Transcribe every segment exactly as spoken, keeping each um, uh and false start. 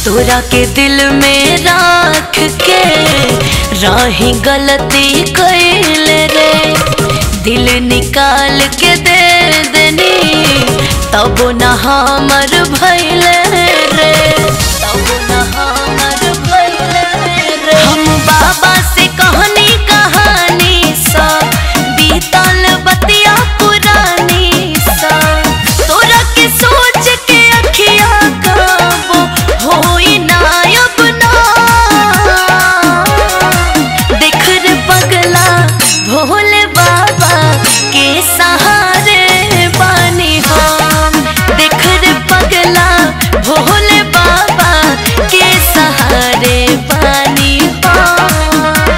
तोरा के दिल में राख के राही गलती कैले रे, दिल निकाल के दे देनी तब न हमर भइले रे, तब न हमर भइले रे। हम बाबा से कहनी कहानी सा बीतल बतिया पुरानी सा, तोरा के सोच के अखिया काबो होई ना अब ना। देख रे पगला भोले बाबा के सहारे बानी हम, देख रे पगला भोले बाबा के सहारे बानी हम।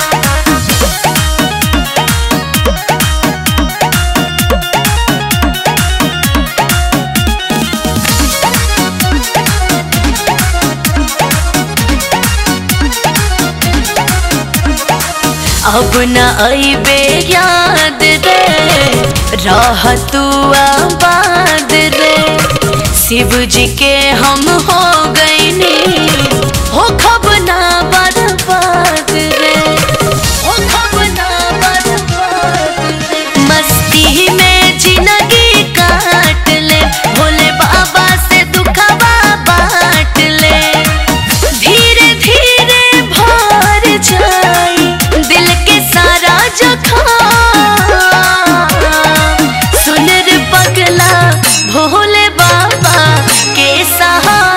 अब न अइबे याद रे, रह तू आबाद रे, शिव जी के हम हो गईनी हो खब ना बर्बाद रे, हो खब ना बर्बाद रे। मस्ती में जिंदगी काट ले, भोले बाबा से दुखवा बांट ले, धीरे धीरे भर जाई दिल के सारा जखम। सुन रे पगला भोले बाबा के सहारे